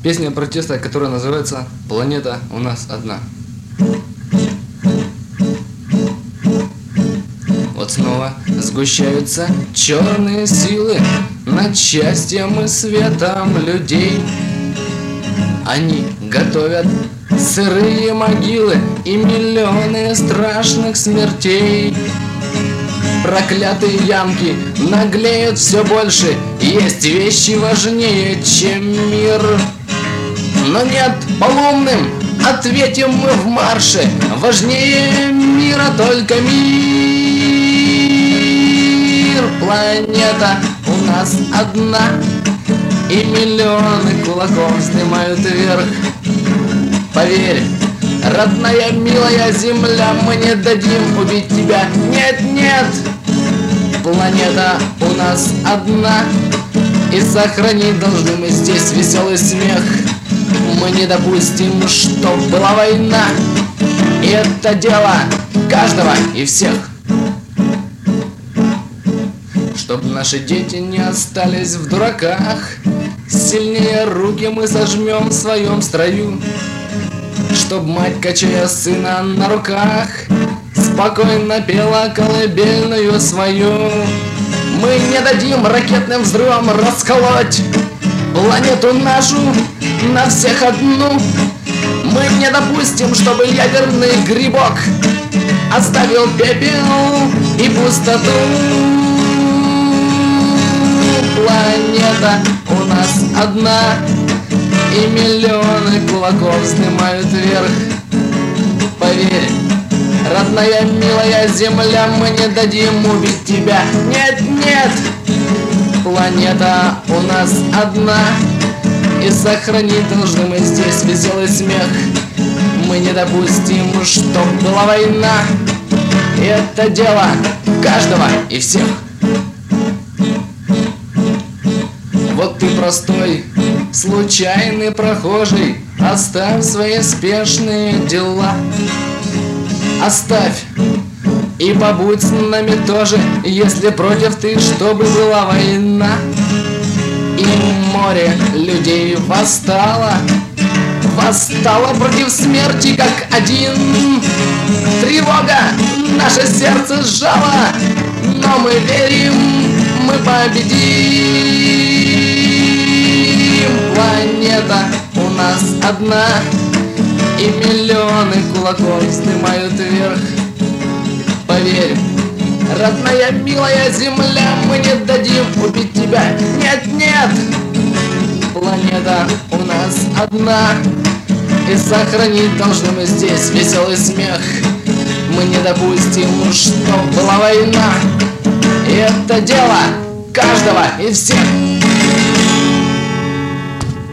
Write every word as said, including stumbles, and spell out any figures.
Песня протеста, которая называется «Планета у нас одна». Вот снова сгущаются черные силы над счастьем и светом людей. Они готовят сырые могилы и миллионы страшных смертей. Проклятые янки наглеют все больше. Есть вещи важнее, чем мир. Но нет, по лунным ответим мы в марше. Важнее мира только мир. Планета у нас одна, и миллионы кулаков вздымают вверх. Поверь, родная, милая земля, мы не дадим убить тебя. Нет, нет, планета у нас одна, и сохранить должны мы здесь веселый смех. Мы не допустим, чтоб была война, и это дело каждого и всех. Чтоб наши дети не остались в дураках, сильнее руки мы сожмем в своем строю. Чтоб мать, качая сына на руках, спокойно пела колыбельную свою. Мы не дадим ракетным взрывам расколоть планету нашу на всех одну. Мы не допустим, чтобы ядерный грибок оставил пепел и пустоту. Планета у нас одна, и миллионы кулаков вздымают вверх. Поверь, родная, милая земля, мы не дадим убить тебя. Нет, нет, планета у нас одна, и сохранить должны мы здесь веселый смех. Мы не допустим, чтоб была война, и это дело каждого и всех. Вот ты простой, случайный прохожий, оставь свои спешные дела. Оставь и побудь с нами тоже, если против ты, чтобы была война. И море людей восстало, восстало против смерти как один. Тревога наше сердце сжала, но мы верим, мы победим. Планета у нас одна, и миллионы кулаков вздымают вверх. Поверь, родная, милая земля, мы не дадим убить тебя. Нет, нет, планета у нас одна, и сохранить должны мы здесь веселый смех. Мы не допустим, чтоб была война, и это дело каждого и всех.